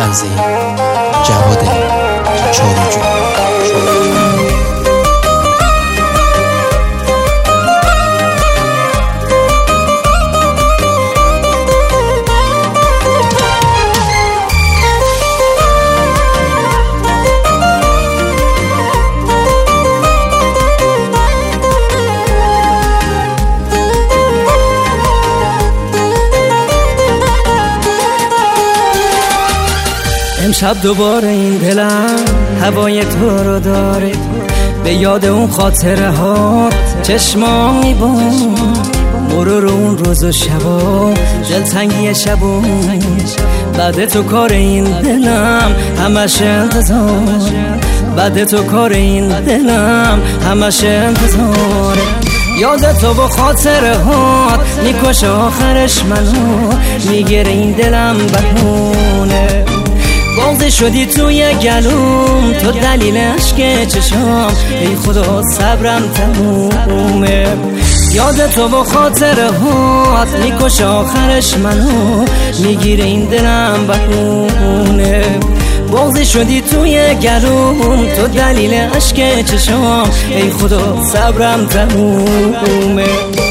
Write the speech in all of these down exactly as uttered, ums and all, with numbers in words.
تنظیم جواد چاروجو. امشب دوباره این دلم هوای تو رو داره، به یاد اون خاطره ها چشمام میبون، مرور اون روز و شبا دلتنگی شبا، بعد تو کار این دلم همش انتظار، بعد تو کار این دلم همش انتظاره، یاد تو با خاطره هات میکشه آخرش منو، میگیره این دلم بهونه، بغض شدی توی گلوم تو دلیل عشق چشام، ای خدا صبرم تمومه، یاد تو با خاطره هات میکشه آخرش منو، میگیره این دلم بهونه، بغض شدی توی گلوم تو دلیل عشق چشام، ای خدا صبرم تمومه.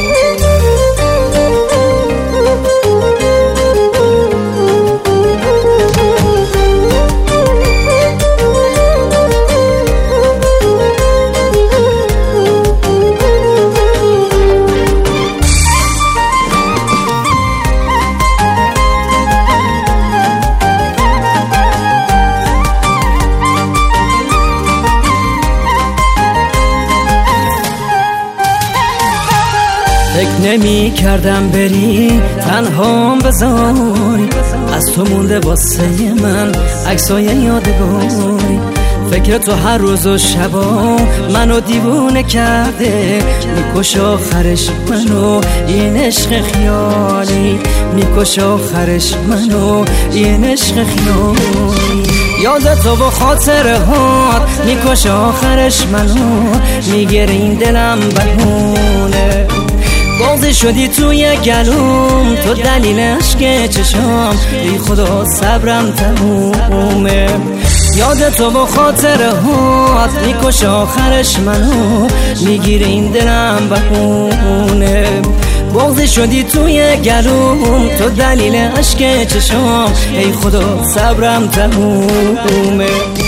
فکر نمی کردم بری تنهام بذاری، از تو مونده واسه من عکسای یادگاری، فکر تو هر روز و شبا منو دیوونه کرده، میکش آخرش منو این عشق خیالی، میکش آخرش منو این عشق خیالی، یاد تو با خاطره هات میکش آخرش منو، میگیره این دلم بهونه، بغض شدی توی گلوم تو دلیل عشق چشام، ای خدا صبرم تمومه، یاد تو با خاطره هات میکش آخرش منو، میگیره این دلم بهونه، بغض شدی توی گلوم تو دلیل عشق چشام، ای خدا صبرم تمومه.